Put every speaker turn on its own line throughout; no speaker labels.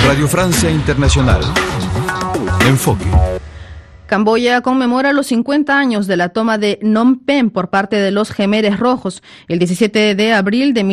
Radio Francia Internacional. Enfoque.
Camboya conmemora los 50 años de la toma de Phnom Penh por parte de los Khmeres Rojos. El 17 de abril de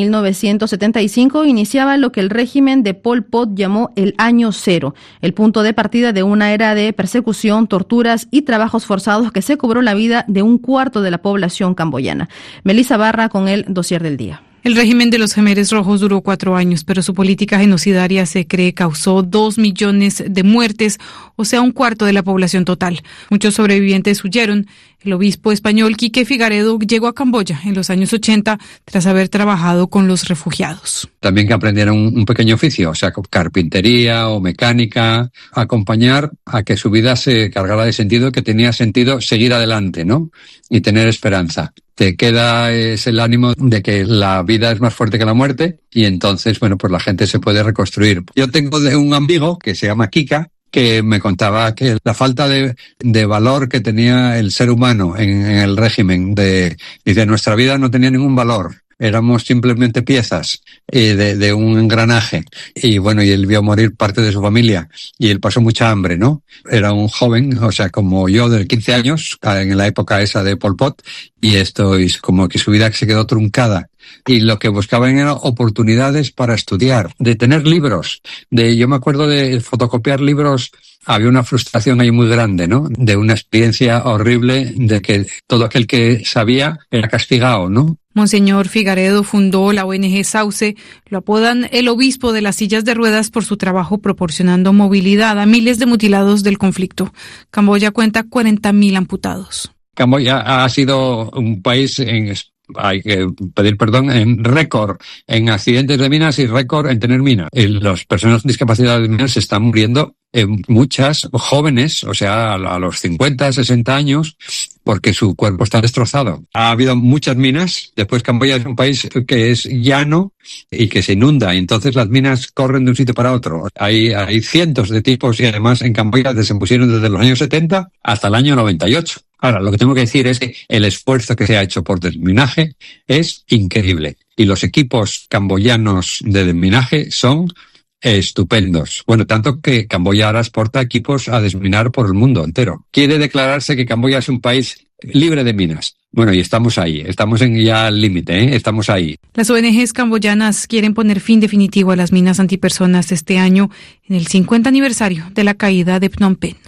1975 iniciaba lo que el régimen de Pol Pot llamó el Año Cero, el punto de partida de una era de persecución, torturas y trabajos forzados que se cobró la vida de un cuarto de la población camboyana. Melissa Barra con el dossier del día.
El régimen de los Khmeres Rojos duró 4 años, pero su política genocidaria se cree causó 2 millones de muertes, o sea, un cuarto de la población total. Muchos sobrevivientes huyeron. El obispo español Quique Figaredo llegó a Camboya en los años 80 tras haber trabajado con los refugiados.
También que aprendieran un pequeño oficio, o sea, carpintería o mecánica, acompañar a que su vida se cargara de sentido, que tenía sentido seguir adelante, ¿no? Y tener esperanza. Te queda el ánimo de que la vida es más fuerte que la muerte y entonces, bueno, pues la gente se puede reconstruir. Yo tengo de un amigo que se llama Kika, que me contaba que la falta de valor que tenía el ser humano en el régimen, dice, nuestra vida no tenía ningún valor. Éramos simplemente piezas de un engranaje. Y bueno, y él vio morir parte de su familia. Y él pasó mucha hambre, ¿no? Era un joven, o sea, como yo, de 15 años, en la época esa de Pol Pot. Y esto es como que su vida se quedó truncada. Y lo que buscaban eran oportunidades para estudiar, de tener libros. Yo me acuerdo de fotocopiar libros. Había una frustración ahí muy grande, ¿no? De una experiencia horrible de que todo aquel que sabía era castigado, ¿no?
Monseñor Figaredo fundó la ONG Sauce, lo apodan el obispo de las sillas de ruedas por su trabajo proporcionando movilidad a miles de mutilados del conflicto. Camboya cuenta 40.000 amputados.
Camboya ha sido un país hay que pedir perdón, en récord en accidentes de minas y récord en tener minas. Las personas con discapacidad de minas se están muriendo, muchas jóvenes, o sea, a los 50, 60 años, porque su cuerpo está destrozado. Ha habido muchas minas. Después Camboya es un país que es llano y que se inunda, y entonces las minas corren de un sitio para otro. Hay cientos de tipos y además en Camboya se pusieron desde los años 70 hasta el año 98. Ahora, lo que tengo que decir es que el esfuerzo que se ha hecho por desminaje es increíble. Y los equipos camboyanos de desminaje son estupendos. Bueno, tanto que Camboya ahora exporta equipos a desminar por el mundo entero. Quiere declararse que Camboya es un país libre de minas. Bueno, y estamos ahí, estamos ya al límite, estamos ahí.
Las ONGs camboyanas quieren poner fin definitivo a las minas antipersonas este año en el 50 aniversario de la caída de Phnom Penh.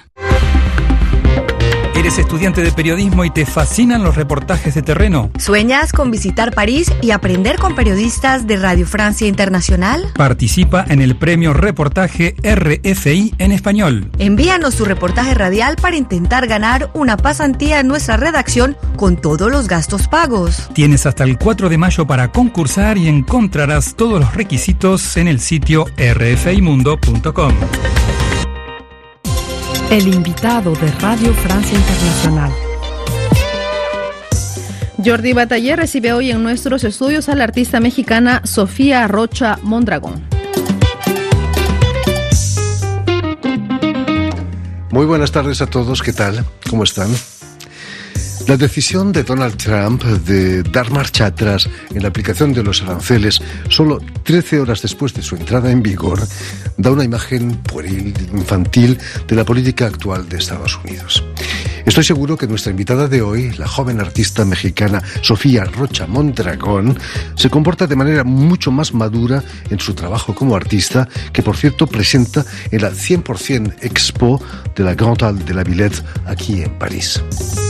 ¿Eres estudiante de periodismo y te fascinan los reportajes de terreno?
¿Sueñas con visitar París y aprender con periodistas de Radio Francia Internacional?
Participa en el premio Reportaje RFI en español.
Envíanos tu reportaje radial para intentar ganar una pasantía en nuestra redacción con todos los gastos pagos.
Tienes hasta el 4 de mayo para concursar y encontrarás todos los requisitos en el sitio rfimundo.com.
El invitado de Radio Francia Internacional.
Jordi Bataller recibe hoy en nuestros estudios a la artista mexicana Sofía Rocha Mondragón.
Muy buenas tardes a todos, ¿qué tal? ¿Cómo están? La decisión de Donald Trump de dar marcha atrás en la aplicación de los aranceles solo 13 horas después de su entrada en vigor da una imagen pueril, infantil de la política actual de Estados Unidos. Estoy seguro que nuestra invitada de hoy, la joven artista mexicana Sofía Rocha Mondragón, se comporta de manera mucho más madura en su trabajo como artista, que por cierto presenta en la 100% Expo de la Grande Halle de la Villette aquí en París.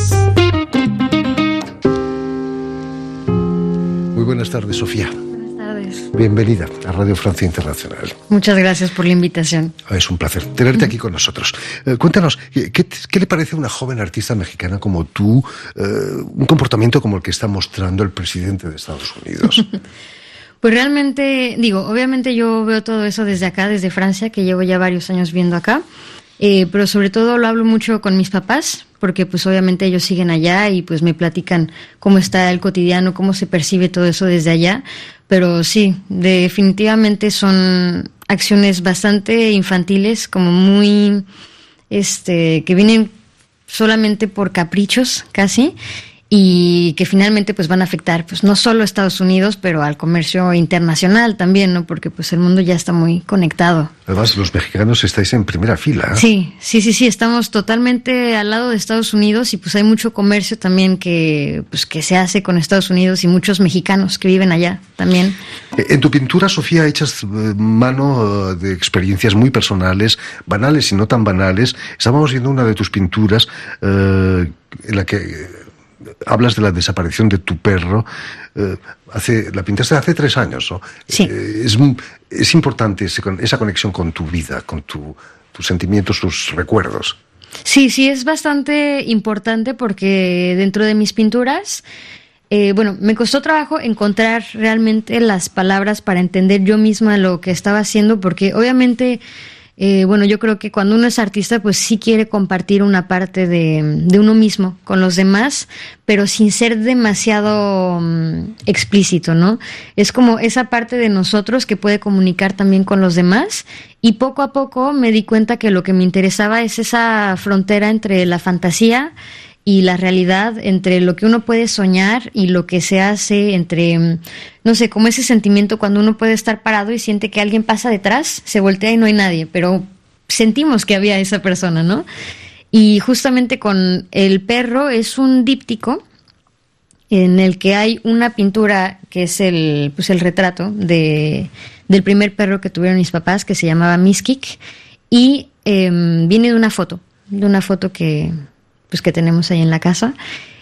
Muy buenas tardes, Sofía.
Buenas tardes.
Bienvenida a Radio Francia Internacional.
Muchas gracias por la invitación.
Es un placer tenerte aquí con nosotros. Cuéntanos, ¿qué le parece a una joven artista mexicana como tú un comportamiento como el que está mostrando el presidente de Estados Unidos?
Pues realmente, obviamente yo veo todo eso desde acá, desde Francia, que llevo ya varios años viendo acá. Pero sobre todo lo hablo mucho con mis papás, porque pues obviamente ellos siguen allá y pues me platican cómo está el cotidiano, cómo se percibe todo eso desde allá. Pero sí, definitivamente son acciones bastante infantiles, como muy, que vienen solamente por caprichos casi. y que finalmente pues van a afectar pues no solo a Estados Unidos, pero al comercio internacional también, ¿no? Porque pues el mundo ya está muy conectado.
Además, los mexicanos estáis en primera fila.
Sí, estamos totalmente al lado de Estados Unidos y pues hay mucho comercio también que se hace con Estados Unidos y muchos mexicanos que viven allá también.
En tu pintura, Sofía, echas mano de experiencias muy personales, banales y no tan banales. Estábamos viendo una de tus pinturas en la que hablas de la desaparición de tu perro. La pintaste hace 3 años, ¿no?
Sí.
Es importante esa conexión con tu vida, con tus sentimientos, tus recuerdos.
Sí, es bastante importante porque dentro de mis pinturas, me costó trabajo encontrar realmente las palabras para entender yo misma lo que estaba haciendo, porque obviamente... yo creo que cuando uno es artista, pues sí quiere compartir una parte de uno mismo con los demás, pero sin ser demasiado explícito, ¿no? Es como esa parte de nosotros que puede comunicar también con los demás, y poco a poco me di cuenta que lo que me interesaba es esa frontera entre la fantasía y la realidad, entre lo que uno puede soñar y lo que se hace, entre, no sé, como ese sentimiento cuando uno puede estar parado y siente que alguien pasa detrás, se voltea y no hay nadie, pero sentimos que había esa persona, ¿no? Y justamente con el perro es un díptico en el que hay una pintura que es el retrato del primer perro que tuvieron mis papás, que se llamaba Miskik, y viene de una foto que tenemos ahí en la casa.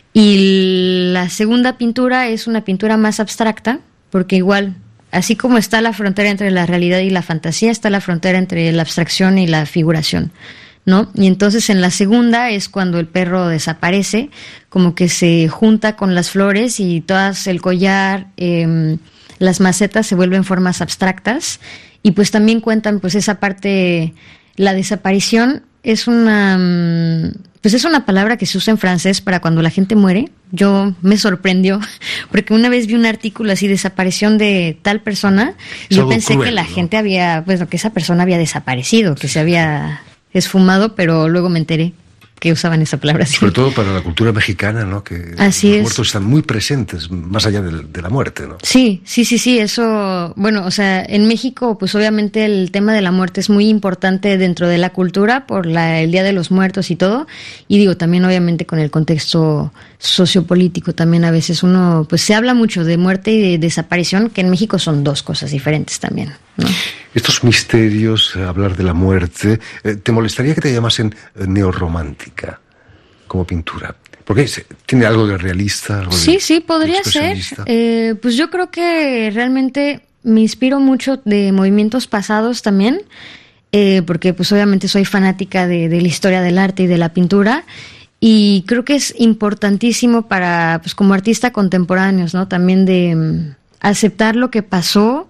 Y la segunda pintura es una pintura más abstracta, porque igual, así como está la frontera entre la realidad y la fantasía, está la frontera entre la abstracción y la figuración, ¿no? Y entonces en la segunda es cuando el perro desaparece, como que se junta con las flores y todas, el collar, las macetas se vuelven formas abstractas, y pues también cuentan pues esa parte, la desaparición es una palabra que se usa en francés para cuando la gente muere. Yo me sorprendió porque una vez vi un artículo así, desaparición de tal persona, y yo pensé cruel, que la gente que esa persona había desaparecido, que se había esfumado, pero luego me enteré que usaban esa palabra así.
Sobre todo para la cultura mexicana, ¿no? Que
así
los muertos están muy presentes, más allá de la muerte, ¿no?
Sí, eso, en México, pues obviamente el tema de la muerte es muy importante dentro de la cultura por el Día de los Muertos y todo, y también obviamente con el contexto sociopolítico también a veces uno, pues se habla mucho de muerte y de desaparición, que en México son 2 cosas diferentes también, ¿no?
Estos misterios, hablar de la muerte, ¿te molestaría que te llamasen neorromántica como pintura? Porque tiene algo de realista. Algo
sí, podría ser. Pues yo creo que realmente me inspiro mucho de movimientos pasados también, porque pues obviamente soy fanática de la historia del arte y de la pintura, y creo que es importantísimo para, pues como artista contemporáneos, ¿no? También de aceptar lo que pasó,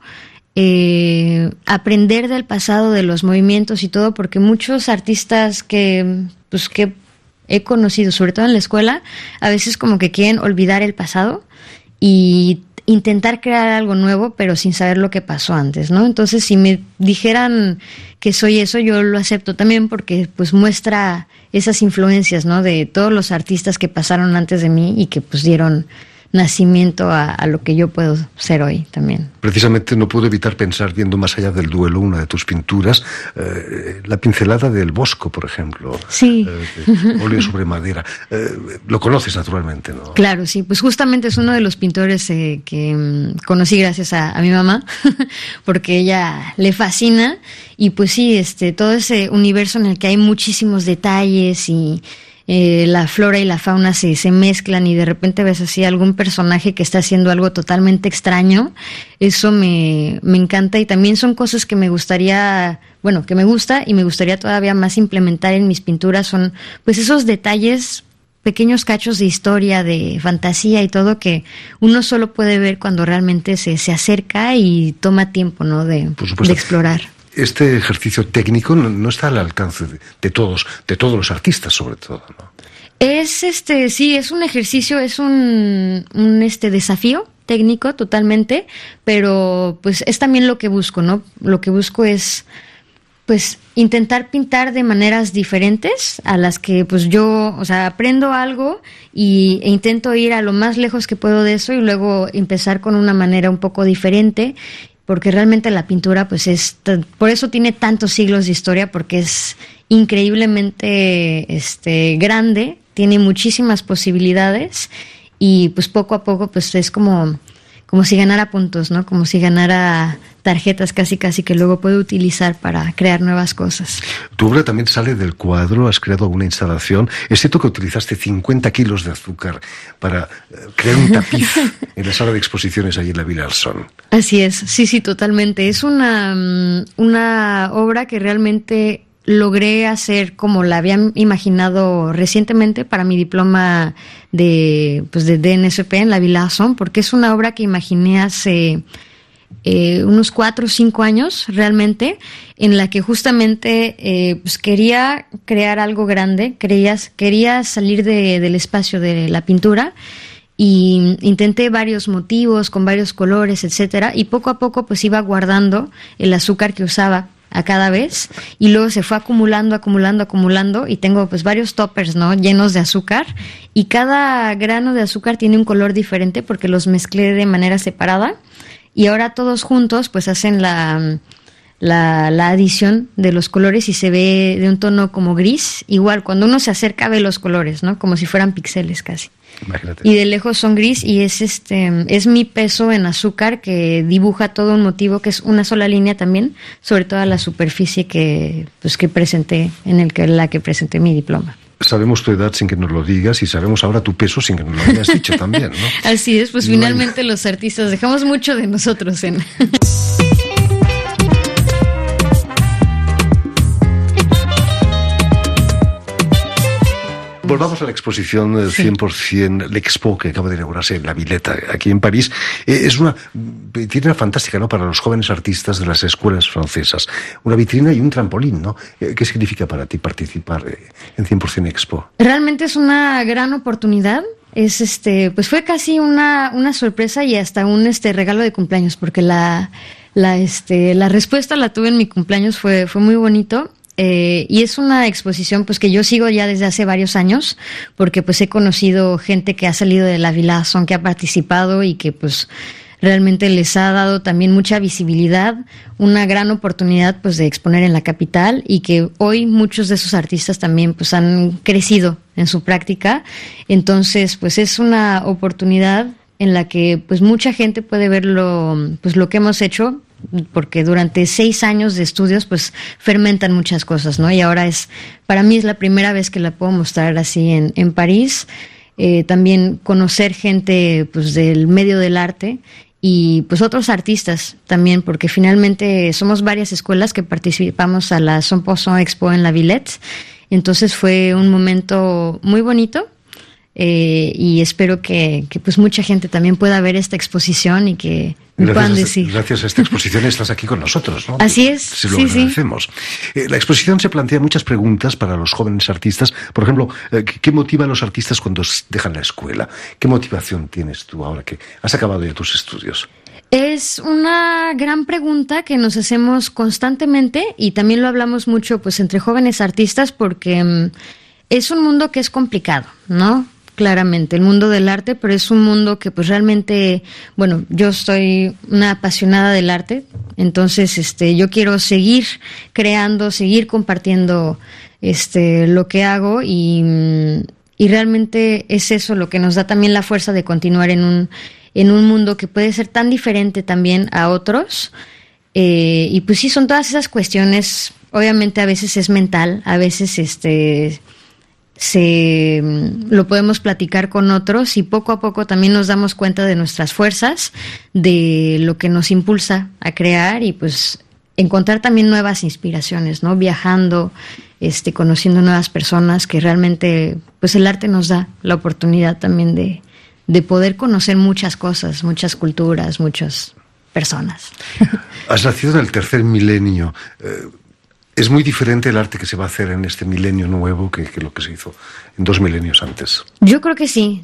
aprender del pasado, de los movimientos y todo, porque muchos artistas que he conocido, sobre todo en la escuela, a veces como que quieren olvidar el pasado y intentar crear algo nuevo, pero sin saber lo que pasó antes, ¿no? Entonces, si me dijeran que soy eso, yo lo acepto también, porque pues muestra esas influencias, ¿no? De todos los artistas que pasaron antes de mí y que pues dieron nacimiento a lo que yo puedo ser hoy también.
Precisamente no puedo evitar pensar, viendo Más allá del duelo, una de tus pinturas, la pincelada del Bosco, por ejemplo.
Sí.
Óleo sobre madera. Lo conoces naturalmente, ¿no?
Claro, sí. Pues justamente es uno de los pintores que conocí gracias a mi mamá, porque ella le fascina, y pues sí, todo ese universo en el que hay muchísimos detalles y la flora y la fauna se mezclan, y de repente ves así algún personaje que está haciendo algo totalmente extraño. Eso me encanta, y también son cosas que me gusta y me gustaría todavía más implementar en mis pinturas. Son pues esos detalles, pequeños cachos de historia, de fantasía y todo, que uno solo puede ver cuando realmente se acerca y toma tiempo, ¿no? de explorar.
Este ejercicio técnico no está al alcance de todos los artistas, sobre todo, ¿no?
Sí, es un ejercicio, es un desafío técnico totalmente, pero pues es también lo que busco, ¿no? Lo que busco es pues intentar pintar de maneras diferentes a las que pues yo, o sea, aprendo algo e intento ir a lo más lejos que puedo de eso y luego empezar con una manera un poco diferente, porque realmente la pintura pues por eso tiene tantos siglos de historia, porque es increíblemente grande, tiene muchísimas posibilidades y pues poco a poco pues es como si ganara puntos, ¿no? Como si ganara tarjetas casi que luego puede utilizar para crear nuevas cosas.
Tu obra también sale del cuadro, has creado una instalación. Es cierto que utilizaste 50 kilos de azúcar para crear un tapiz en la sala de exposiciones allí en la Villa Arzón.
Así es, sí, totalmente. Es una obra que realmente logré hacer como la había imaginado recientemente para mi diploma de DNSP en la Villa Arzón, porque es una obra que imaginé hace unos 4 o 5 años realmente, en la que justamente pues quería crear algo grande, quería salir del espacio de la pintura, y intenté varios motivos con varios colores, etcétera, y poco a poco pues iba guardando el azúcar que usaba a cada vez, y luego se fue acumulando, y tengo pues varios toppers, ¿no?, llenos de azúcar, y cada grano de azúcar tiene un color diferente porque los mezclé de manera separada, y ahora todos juntos pues hacen la adición de los colores y se ve de un tono como gris. Igual cuando uno se acerca ve los colores, ¿no?, como si fueran píxeles casi. Imagínate. Y de lejos son gris, y es mi peso en azúcar que dibuja todo un motivo que es una sola línea también sobre toda la superficie que presenté la que presenté mi diploma.
Sabemos tu edad sin que nos lo digas, y sabemos ahora tu peso sin que nos lo hayas dicho también, ¿no?
Así es, pues finalmente los artistas dejamos mucho de nosotros en...
Volvamos a la exposición 100% L'Expo, que acaba de inaugurarse en la Villette, aquí en París. Es una vitrina fantástica, ¿no?, para los jóvenes artistas de las escuelas francesas. Una vitrina y un trampolín, ¿no? ¿Qué significa para ti participar en 100% Expo?
Realmente es una gran oportunidad. Pues fue casi una sorpresa y hasta un regalo de cumpleaños, porque la respuesta la tuve en mi cumpleaños, fue muy bonito. Y es una exposición pues que yo sigo ya desde hace varios años, porque pues he conocido gente que ha salido de la Villa Arzón, que ha participado y que pues realmente les ha dado también mucha visibilidad, una gran oportunidad pues de exponer en la capital, y que hoy muchos de esos artistas también pues han crecido en su práctica. Entonces pues es una oportunidad en la que pues mucha gente puede ver lo que hemos hecho, porque durante 6 años de estudios pues fermentan muchas cosas, ¿no? Y ahora para mí es la primera vez que la puedo mostrar así en París. También conocer gente pues del medio del arte y pues otros artistas también, porque finalmente somos varias escuelas que participamos a la 100% Expo en la Villette. Entonces fue un momento muy bonito. Y espero que pues mucha gente también pueda ver esta exposición y que me puedan decir.
Gracias a esta exposición estás aquí con nosotros, ¿no?
Así es.
Se lo agradecemos. La exposición se plantea muchas preguntas para los jóvenes artistas. Por ejemplo, ¿qué motiva a los artistas cuando dejan la escuela? ¿Qué motivación tienes tú ahora que has acabado ya tus estudios?
Es una gran pregunta que nos hacemos constantemente, y también lo hablamos mucho pues entre jóvenes artistas, porque es un mundo que es complicado, ¿no? Claramente, el mundo del arte, pero es un mundo que pues realmente, bueno, yo soy una apasionada del arte, entonces yo quiero seguir creando, seguir compartiendo lo que hago, y realmente es eso lo que nos da también la fuerza de continuar en un mundo que puede ser tan diferente también a otros, y pues sí, son todas esas cuestiones. Obviamente a veces es mental, a veces lo podemos platicar con otros, y poco a poco también nos damos cuenta de nuestras fuerzas, de lo que nos impulsa a crear, y pues encontrar también nuevas inspiraciones, ¿no? Viajando, conociendo nuevas personas, que realmente pues el arte nos da la oportunidad también de poder conocer muchas cosas, muchas culturas, muchas personas.
Has nacido en el tercer milenio. ¿Es muy diferente el arte que se va a hacer en este milenio nuevo que lo que se hizo en 2 milenios antes?
Yo creo que sí,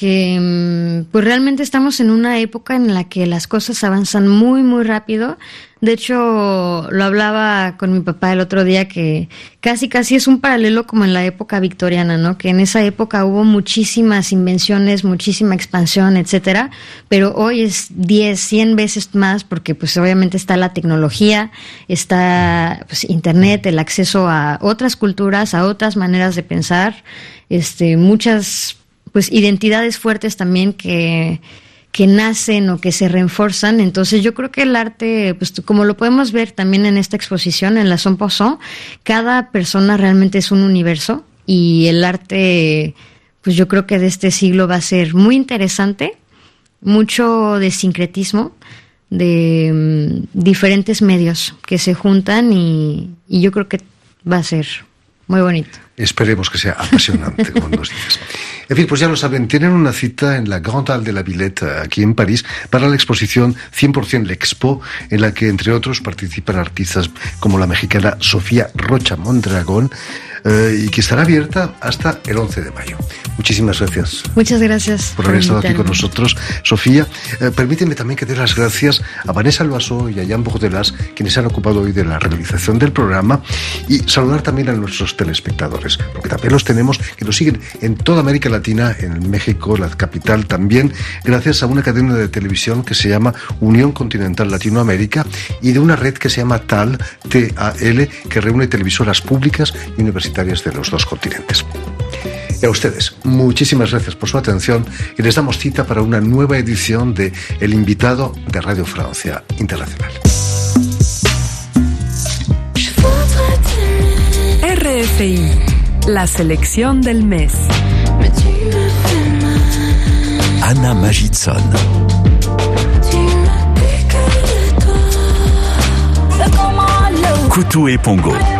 porque pues realmente estamos en una época en la que las cosas avanzan muy, muy rápido. De hecho, lo hablaba con mi papá el otro día, que casi es un paralelo como en la época victoriana, ¿no? Que en esa época hubo muchísimas invenciones, muchísima expansión, etcétera, pero hoy es 10, 100 veces más, porque pues obviamente está la tecnología, está pues internet, el acceso a otras culturas, a otras maneras de pensar, muchas pues identidades fuertes también que nacen o que se reforzan. Entonces yo creo que el arte, pues como lo podemos ver también en esta exposición, en la 100%, cada persona realmente es un universo, y el arte, pues yo creo que de este siglo va a ser muy interesante, mucho de sincretismo, de diferentes medios que se juntan, y yo creo que va a ser muy bonito.
Esperemos que sea apasionante, como nos dices. En fin, pues ya lo saben, tienen una cita en la Grande Halle de la Villette, aquí en París, para la exposición 100% L'Expo, en la que, entre otros, participan artistas como la mexicana Sofía Rocha Mondragón, y que estará abierta hasta el 11 de mayo. Muchísimas gracias.
Muchas gracias
por haber estado aquí con nosotros, Sofía. Permíteme también que dé las gracias a Vanessa Loiseau y a Jan Bordelas, quienes se han ocupado hoy de la realización del programa, y saludar también a nuestros telespectadores, porque también los tenemos, que nos siguen en toda América Latina, en México, la capital también, gracias a una cadena de televisión que se llama Unión Continental Latinoamérica, y de una red que se llama TAL, T-A-L, que reúne televisoras públicas y universitarias de los dos continentes. Y a ustedes, muchísimas gracias por su atención, y les damos cita para una nueva edición de El Invitado de Radio Francia Internacional.
RFI, la selección del mes.
Anna Magidson. Coutou et Pongo.